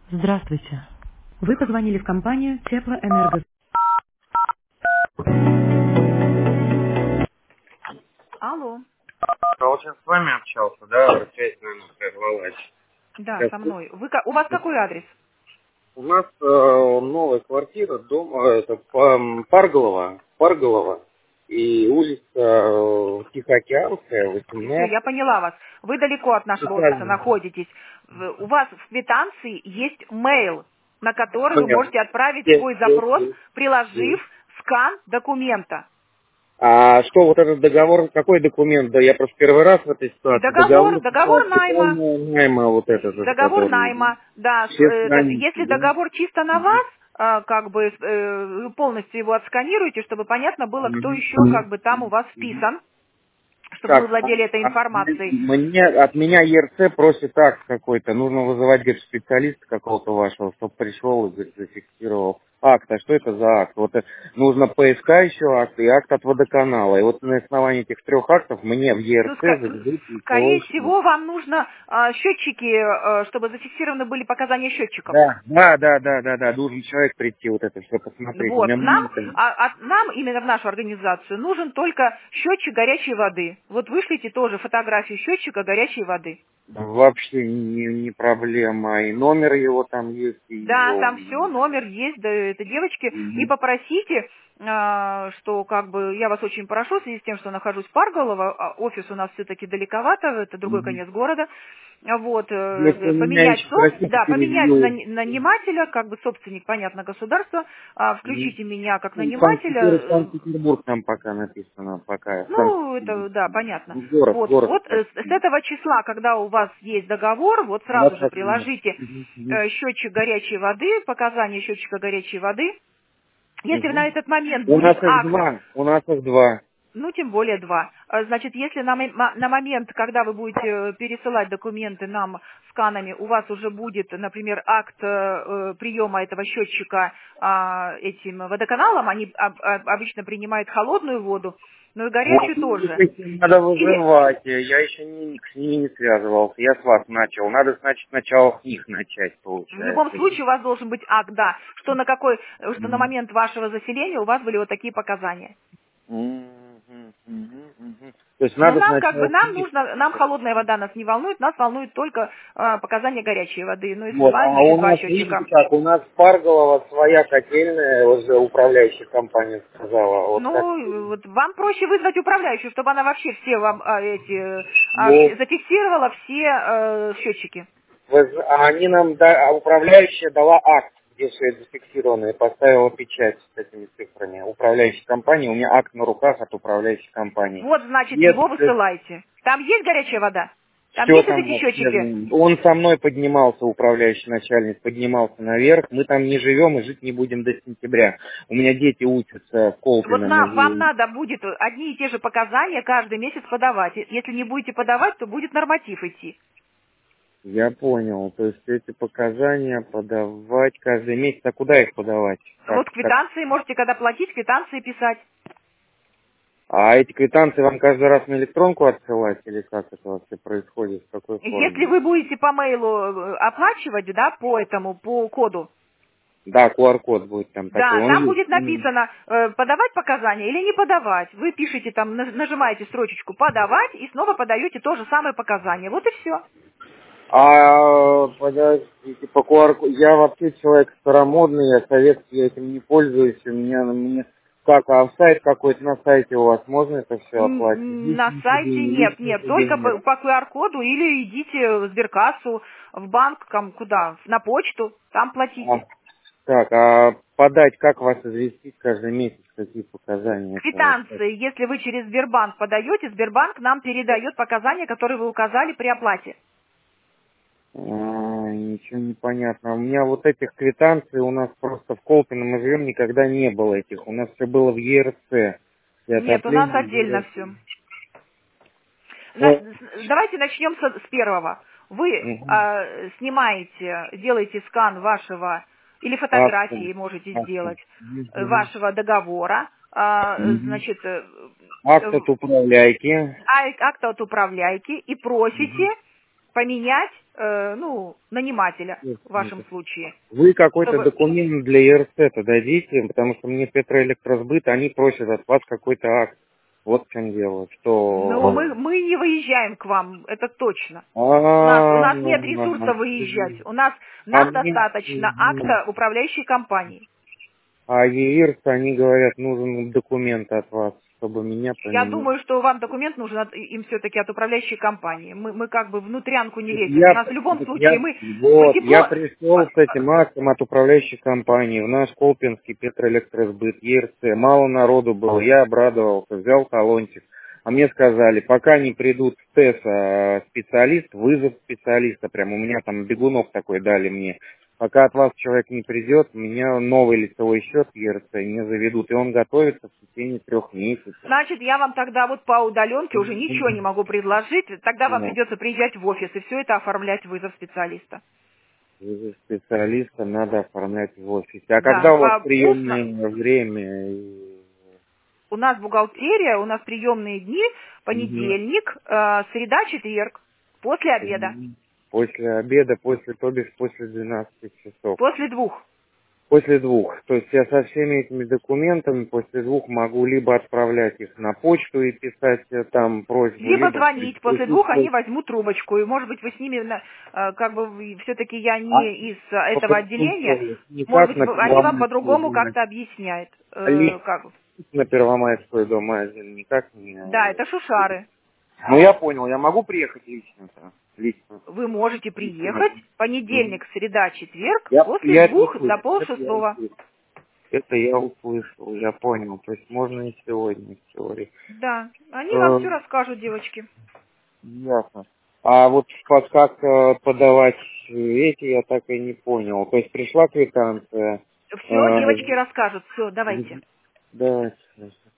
Здравствуйте. Вы позвонили в компанию Теплоэнерго. Алло. А вот сейчас с вами общался, да, связь, наверное, прервалась. Да, Сейчас со мной. У вас какой адрес? у нас новая квартира, дом, это Парголова, и улица Тихоокеанская, Все, 18. я поняла вас. Вы далеко от нашего офиса Социальная. находитесь. У вас в квитанции есть mail, на который вы Понятно. можете отправить Есть, свой есть, запрос, есть. приложив скан документа. А что, вот этот договор, какой документ? Да, я просто первый раз в этой ситуации. Договор Договор найма. найма, вот этот, Договор который найма, да. все страницы, Если да? договор чисто на вас, как бы полностью его отсканируете, чтобы понятно было, кто еще как бы там у вас Мгм. вписан, чтобы вы Так, владели этой информацией. от меня ЕРЦ просит акт какой-то. Нужно вызывать, говорит, специалиста какого-то вашего, чтобы пришел и, говорит, зафиксировал акт. А что это за акт? Вот нужно ПСК еще акт и акт от водоканала. И вот на основании этих трех актов мне в Ну, ЕРЦ заведут скорее лицевой счет. всего, вам нужно счетчики, чтобы зафиксированы были показания счетчиков. Да. Должен человек прийти вот это все посмотреть. У Вот. меня Нам, именно в нашу организацию, нужен только счетчик горячей воды. Вот вышлите тоже фотографию счетчика горячей воды. вообще не проблема. И номер его там есть, и Да, его... там все, номер есть, да, это девочки. И попросите, что как бы я вас очень прошу, в связи с тем, что нахожусь в Парголово, офис у нас все-таки далековато, это другой Мгм. конец города. Вот, Если у меня поменять еще спросите, поменять перевью. нанимателя, как бы собственник, понятно, государства, Мгм. включите меня как Санкт-Петербург, нанимателя. Санкт-Петербург там пока написано, пока. Ну, это, да, понятно. Город. Вот с этого числа, когда у вас есть договор, вот сразу же приложите счетчик горячей воды, показания счетчика горячей воды. Если на этот момент У будет нас их акт, два. У нас их два. ну, тем более 2. Значит, если на момент, когда вы будете пересылать документы нам сканами, у вас уже будет, например, акт приема этого счетчика этим водоканалом, они обычно принимают холодную воду, но и Вот, горячую тоже. их надо Или вызывать. Я еще с ними не связывался. Я с вас начал. Надо, значит, сначала с них начать, в любом получается. случае у вас должен быть акт, да, что на момент вашего заселения у вас были вот такие показания. То есть Но надо нам как бы сначала с нам них. нужно, нам холодная вода нас не волнует, нас волнует только показания горячей воды. Ну, если Вот, два а или у два нас, видите счетчика. как, у нас Парголова своя котельная, уже управляющая компания сказала, вот как. Ну, вот вам проще вызвать управляющую, чтобы она вообще все вам Ну, зафиксировала все счетчики. а они нам, управляющая дала акт, где все это зафиксировано, и поставила печать с этими цифрами. Управляющей компании, у меня акт на руках от управляющей компании. Вот, значит, его Если высылайте. Там есть горячая вода? Там все есть вот там эти счетчики? вообще, он со мной поднимался, управляющий начальник, поднимался наверх, мы там не живем и жить не будем до сентября. У меня дети учатся в Вот Колпино. вам надо будет одни и те же показания каждый месяц подавать. Если не будете подавать, то будет норматив идти. Я понял. То есть эти показания подавать каждый месяц. А куда их подавать? Вот Как? квитанции можете, когда платить, квитанции писать. А эти квитанции вам каждый раз на электронку отсылать? Или как это вообще происходит? В какой Если форме? вы будете по мейлу оплачивать, да, по коду, Да, QR-код будет там такой. да, Он там есть. будет написано, подавать показания или не подавать. Вы пишете там, нажимаете строчечку «подавать» и снова подаете то же самое показание. Вот и все. А подождите, по QR-коду. Я вообще человек старомодный, я советский, я этим не пользуюсь. У меня мне как, а сайт какой-то на сайте у вас можно это все оплатить? На сайте нет, Личный только кабинет. по QR-коду или идите в сберкассу, в банк, куда, на почту, там платите. Так, а подать, как вас известить каждый месяц, какие показания это вот? Квитанции, если вы через Сбербанк подаете, Сбербанк нам передает показания, которые вы указали при оплате. Ничего не понятно. У меня вот этих квитанций у нас просто в Колпино мы живем, никогда не было этих. У нас все было в ЕРЦ. И Нет, у нас отдельно отопление. все. Ну, Давайте начнем с первого. Вы мгм. снимаете, делаете скан вашего, или Акты. фотографии можете Акты. сделать, вашего договора, Мгм. значит, Акт от управляйки. акт от управляйки и просите поменять нанимателя в вашем случае. Вы какой-то документ для ЕРЦ-то дадите, потому что мне Петроэлектросбыт, они просят от вас какой-то акт. Вот в чем дело, что... Мы не выезжаем к вам, это точно. У нас нет ресурса выезжать. Нам достаточно акта управляющей компании. А ЕИРС, они говорят, нужен документ от вас, чтобы меня поменять. Я думаю, что вам документ нужен им все-таки от управляющей компании. Мы как бы внутрянку не лезем. У нас в любом случае я пришел с этим актом от управляющей компании в наш Колпинский Петроэлектросбыт, ЕРЦ. Мало народу было, я обрадовался, взял талончик. А мне сказали, пока не придут с ТЭСа специалист, вызов специалиста, прям у меня там бегунок такой дали мне. Пока от вас человек не придет, у меня новый лицевой счет в ЕРЦ не заведут, и он готовится в течение 3 месяцев. Значит, я вам тогда вот по удаленке уже ничего не могу предложить, тогда вам придется приезжать в офис и все это оформлять вызов специалиста. Вызов специалиста надо оформлять в офисе. А когда у вас приемное время? У нас бухгалтерия, у нас приемные дни, понедельник, среда, четверг, после обеда. После обеда, то бишь после 12 часов. После 2. После 2. То есть я со всеми этими документами после 2 могу либо отправлять их на почту и писать там просьбу. Либо звонить. После 2 они возьмут трубочку. И может быть вы с ними, все-таки я не из этого отделения. Может быть они вам по-другому как-то объясняют. На Первомайскую дом 1 никак не... Да, это Шушары. Ну я понял, я могу приехать лично-то? Вы можете приехать понедельник, среда, четверг, после 2 до 5:30. Это я услышал, я понял. То есть можно и сегодня, в теории. Да, они вам все расскажут, девочки. Ясно. А вот как подавать эти, я так и не понял. То есть пришла квитанция. Все, девочки расскажут. Все, давайте. Давайте.